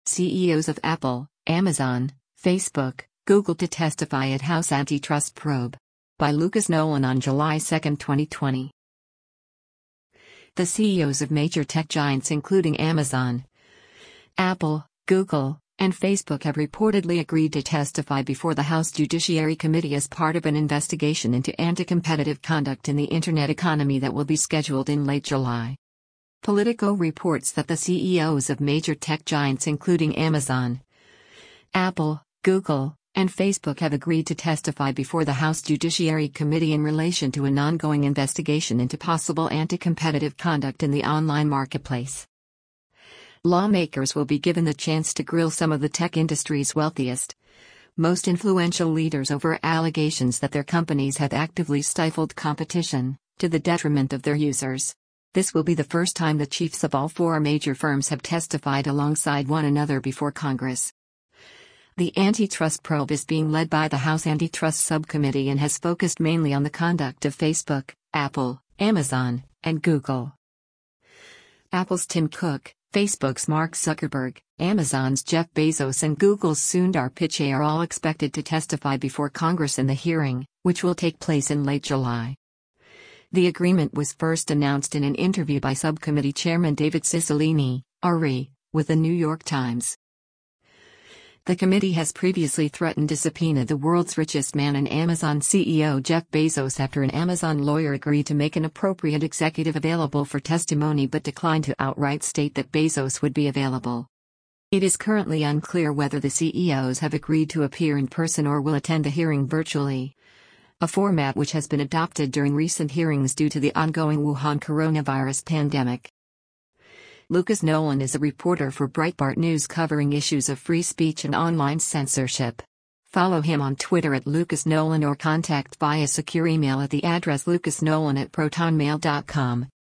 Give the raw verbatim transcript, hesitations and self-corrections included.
C E Os of Apple, Amazon, Facebook, Google to testify at House Antitrust Probe. By Lucas Nolan on July second, twenty twenty. The C E Os of major tech giants including Amazon, Apple, Google, and Facebook have reportedly agreed to testify before the House Judiciary Committee as part of an investigation into anti-competitive conduct in the internet economy that will be scheduled in late July. Politico reports that the C E Os of major tech giants including Amazon, Apple, Google, and Facebook have agreed to testify before the House Judiciary Committee in relation to an ongoing investigation into possible anti-competitive conduct in the online marketplace. Lawmakers will be given the chance to grill some of the tech industry's wealthiest, most influential leaders over allegations that their companies have actively stifled competition, to the detriment of their users. This will be the first time the chiefs of all four major firms have testified alongside one another before Congress. The antitrust probe is being led by the House Antitrust Subcommittee and has focused mainly on the conduct of Facebook, Apple, Amazon, and Google. Apple's Tim Cook, Facebook's Mark Zuckerberg, Amazon's Jeff Bezos and Google's Sundar Pichai are all expected to testify before Congress in the hearing, which will take place in late July. The agreement was first announced in an interview by Subcommittee Chairman David Cicilline, R E, with the New York Times. The committee has previously threatened to subpoena the world's richest man and Amazon C E O Jeff Bezos after an Amazon lawyer agreed to make an appropriate executive available for testimony but declined to outright state that Bezos would be available. It is currently unclear whether the C E Os have agreed to appear in person or will attend the hearing virtually, a format which has been adopted during recent hearings due to the ongoing Wuhan coronavirus pandemic. Lucas Nolan is a reporter for Breitbart News covering issues of free speech and online censorship. Follow him on Twitter at Lucas Nolan or contact via secure email at the address lucasnolan at protonmail dot com.